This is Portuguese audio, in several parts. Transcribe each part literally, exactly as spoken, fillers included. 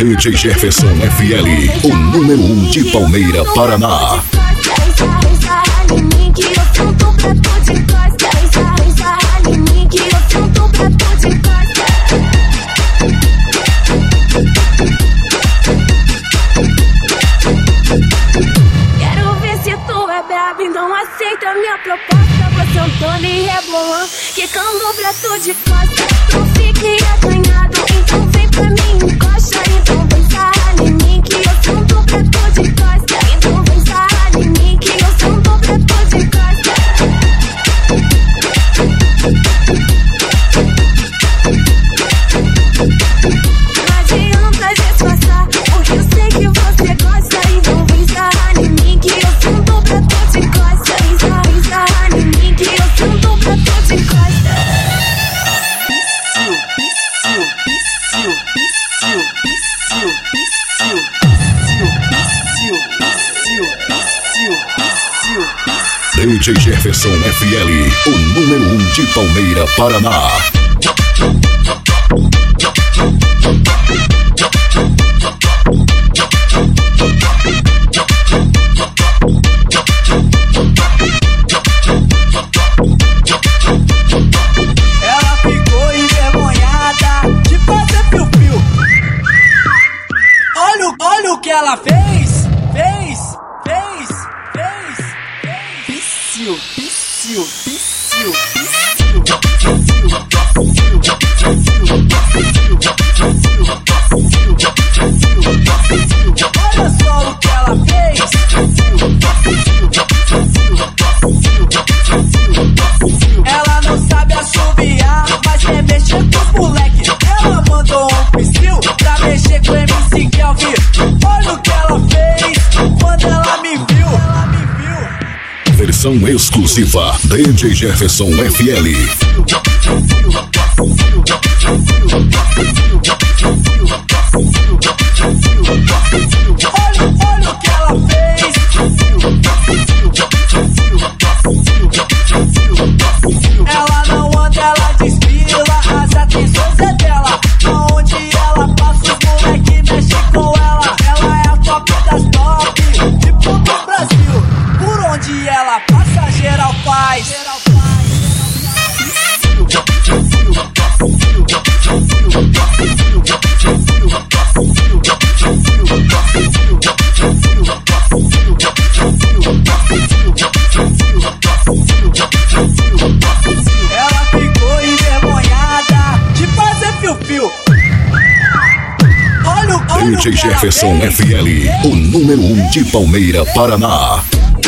D J Jefferson F L, o número um de Palmeira, Paraná. Quero ver se tu é brabo e não aceita minha proposta. Você é um Tony e rebolando, quicando pra tu de costa. Não fique acanhado, então vem pra mim, encosta. Então vem sarrar em mim que eu sento pra tu de costa. Então vem sarrar em mim que eu sento pra tu de costa. Não adianta disfarçar, porque eu sei que você gosta. Então vem sarrar em mim que eu sento pra tu de costa. Vem sarrar em mim que eu sento pra tu de costa. D J Jefferson F L, o número um de Palmeira, Paraná. Ela ficou envergonhada de fazer piu-piu. Olha, o- olha o que ela fez, fez, fez, fez, fez. Psiu, psiu, psiu, psiu, olha só o que ela fez. Ela não sabe assobiar, mas quer mexer com os moleque. Ela mandou um psiu pra mexer com o M C Kelvin. Olha o que ela fez quando ela me viu. Ela me viu. Versão exclusiva D J Jefferson F L. Olha, olha o que ela fez. Ela não anda, ela desfila, as atenções é dela. Aonde ela passa, os moleque mexe com ela. Ela é a top das top, de todo o Brasil. Por onde ela passa, geral faz. Ela ficou envergonhada de fazer piu-piu. Olha, o- olha D o J que ela Jefferson fez. F L, o número um de Palmeira, Paraná.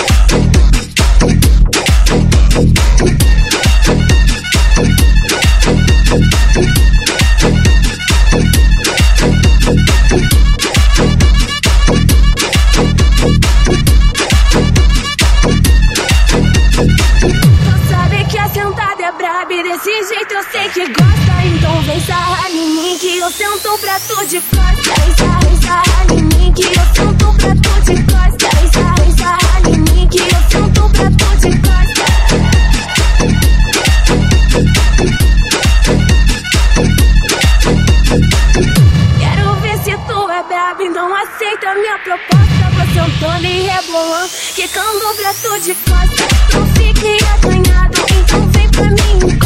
Não sabe que a sentada é braba e desse jeito eu sei que gosta. Então vem sarrar em mim que eu sento pra tu de costa. Vem sarrar, vem sarrar em mim que eu sento pra tu de costa. Vem sarrar, vem sarrar em mim que eu sento pra tu de costa. Quero ver se tu é brabo e não aceita minha proposta. Você é um Tony e rebolando, quicando pra tu de costa. Não fique acanhado, então vem pra mim.